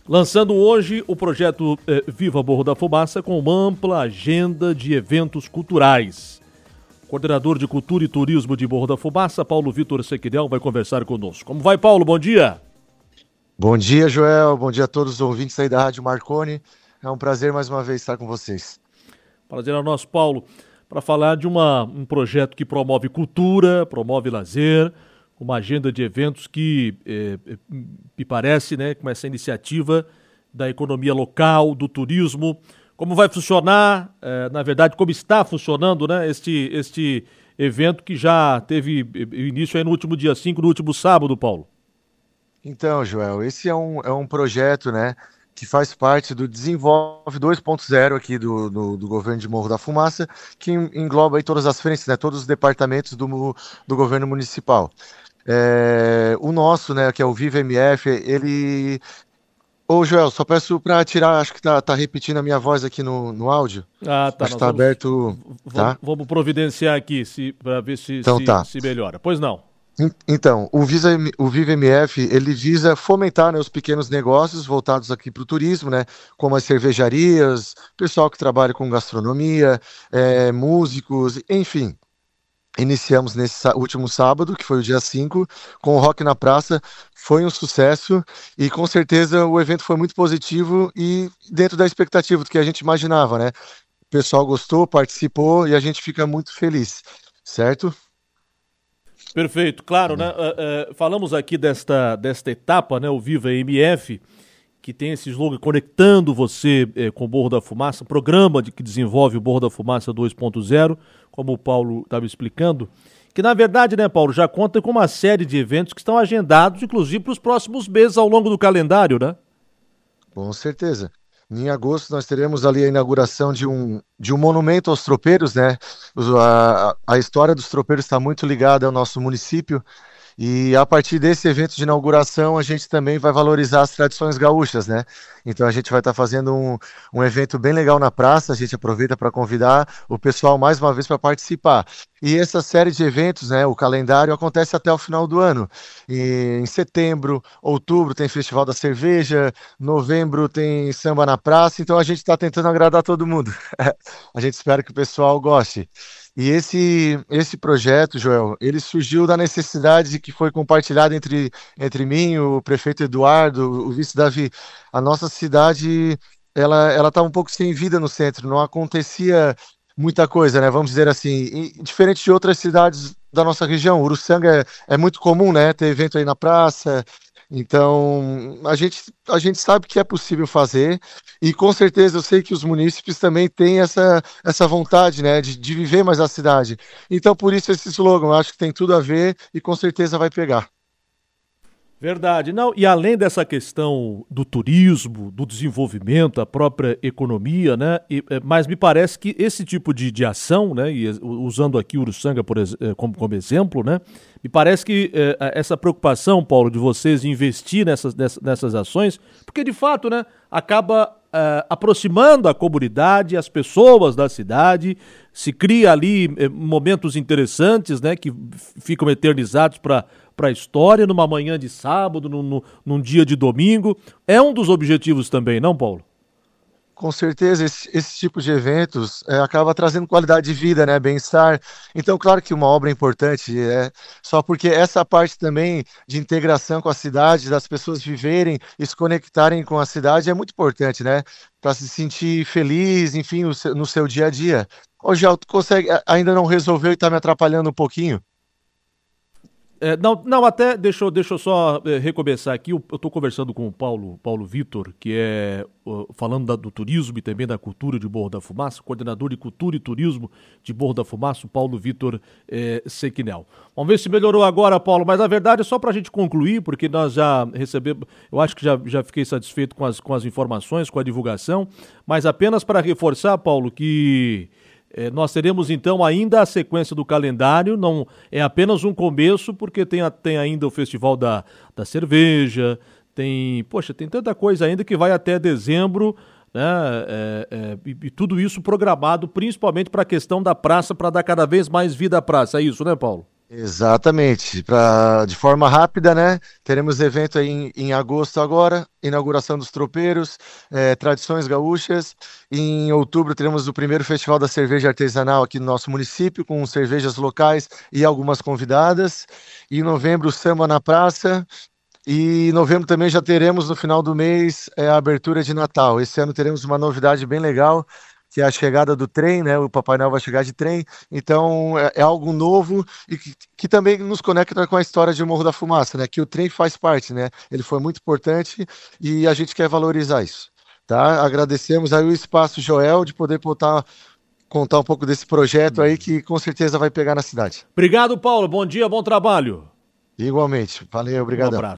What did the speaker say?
Lançando hoje o projeto Viva Morro da Fumaça com uma ampla agenda de eventos culturais. O coordenador de Cultura e Turismo de Morro da Fumaça, Paulo Vitor Sequinel, vai conversar conosco. Como vai, Paulo? Bom dia. Bom dia, Joel. Bom dia a todos os ouvintes aí da Rádio Marconi. É um prazer mais uma vez estar com vocês. Prazer é nosso, Paulo, para falar de um projeto que promove cultura, promove lazer, uma agenda de eventos que me parece, né, com essa iniciativa da economia local, do turismo, como vai funcionar, na verdade, como está funcionando, né, este evento que já teve início aí no último dia 5, no último sábado, Paulo. Então, Joel, esse é um projeto, né, que faz parte do Desenvolve 2.0 aqui do governo de Morro da Fumaça, que engloba aí todas as frentes, né, todos os departamentos do governo municipal. O nosso, né, que é o Viva MF, ele... Ô, Joel, só peço para tirar, acho que tá repetindo a minha voz aqui no áudio. Ah, tá, Acho que nós tá aberto, tá? vamos providenciar aqui para ver Então tá. se melhora. Pois não. Então, o Viva MF, ele visa fomentar, né, os pequenos negócios voltados aqui para o turismo, né, como as cervejarias, pessoal que trabalha com gastronomia, músicos, enfim. Iniciamos nesse último sábado, que foi o dia 5, com o Rock na Praça. Foi um sucesso e com certeza o evento foi muito positivo e dentro da expectativa do que a gente imaginava, né? O pessoal gostou, participou e a gente fica muito feliz, certo? Perfeito, claro, né? Falamos aqui desta etapa, né? O Viva MF, que tem esse slogan conectando você com o Morro da Fumaça, programa que desenvolve o Morro da Fumaça 2.0, como o Paulo estava explicando, que na verdade, né, Paulo, já conta com uma série de eventos que estão agendados, inclusive para os próximos meses ao longo do calendário, né? Com certeza. Em agosto nós teremos ali a inauguração de um monumento aos tropeiros, né? A história dos tropeiros está muito ligada ao nosso município. E a partir desse evento de inauguração, a gente também vai valorizar as tradições gaúchas, né? Então a gente vai estar fazendo um evento bem legal na praça, a gente aproveita para convidar o pessoal mais uma vez para participar. E essa série de eventos, né, o calendário acontece até o final do ano. E em setembro, outubro tem Festival da Cerveja, novembro tem Samba na Praça, então a gente está tentando agradar todo mundo. A gente espera que o pessoal goste. E esse projeto, Joel, ele surgiu da necessidade que foi compartilhada entre mim, o prefeito Eduardo, o vice Davi. A nossa cidade, ela tá um pouco sem vida no centro, não acontecia muita coisa, né? Vamos dizer assim, e diferente de outras cidades da nossa região. Uruçanga é muito comum, né? Ter evento aí na praça. Então, a gente sabe que é possível fazer e com certeza eu sei que os munícipes também têm essa vontade, né, de viver mais a cidade. Então, por isso esse slogan, eu acho que tem tudo a ver e com certeza vai pegar. Verdade. Não, e além dessa questão do turismo, do desenvolvimento, a própria economia, né? Mas me parece que esse tipo de ação, né? E usando aqui Uruçanga como exemplo, né? Me parece que essa preocupação, Paulo, de vocês investir nessas ações, porque de fato, né? Acaba aproximando a comunidade, as pessoas da cidade, se cria ali momentos interessantes, né? Que ficam eternizados para a história, numa manhã de sábado, num dia de domingo. É um dos objetivos também, não, Paulo? Com certeza, esse tipo de eventos acaba trazendo qualidade de vida, né? Bem-estar. Então, claro que uma obra é importante, só porque essa parte também de integração com a cidade, das pessoas viverem e se conectarem com a cidade é muito importante, né? Para se sentir feliz, enfim, no seu dia a dia. Hoje, tu consegue, ainda não resolveu e está me atrapalhando um pouquinho? Não, até deixa eu só recomeçar aqui. Eu estou conversando com o Paulo Vitor, que é falando do turismo e também da cultura de Morro da Fumaça, coordenador de cultura e turismo de Morro da Fumaça, o Paulo Vitor Sequinel. Vamos ver se melhorou agora, Paulo, mas a verdade é só para a gente concluir, porque nós já recebemos, eu acho que já fiquei satisfeito com as informações, com a divulgação, mas apenas para reforçar, Paulo, que nós teremos então ainda a sequência do calendário, não é apenas um começo, porque tem ainda o Festival da Cerveja, tem tanta coisa ainda que vai até dezembro, né? E tudo isso programado principalmente para a questão da praça, para dar cada vez mais vida à praça, é isso, né, Paulo? Exatamente. De forma rápida, né? Teremos evento aí em agosto agora, inauguração dos tropeiros, tradições gaúchas. Em outubro teremos o primeiro Festival da Cerveja Artesanal aqui no nosso município, com cervejas locais e algumas convidadas. Em novembro, Samba na Praça. E em novembro também já teremos no final do mês a abertura de Natal. Esse ano teremos uma novidade bem legal, que é a chegada do trem, né? O Papai Noel vai chegar de trem. Então é algo novo e que também nos conecta com a história de Morro da Fumaça, né? Que o trem faz parte, né? Ele foi muito importante e a gente quer valorizar isso. Tá? Agradecemos aí o espaço, Joel, de poder contar um pouco desse projeto aí que com certeza vai pegar na cidade. Obrigado, Paulo. Bom dia, bom trabalho. Igualmente. Valeu, Um obrigadão. abraço.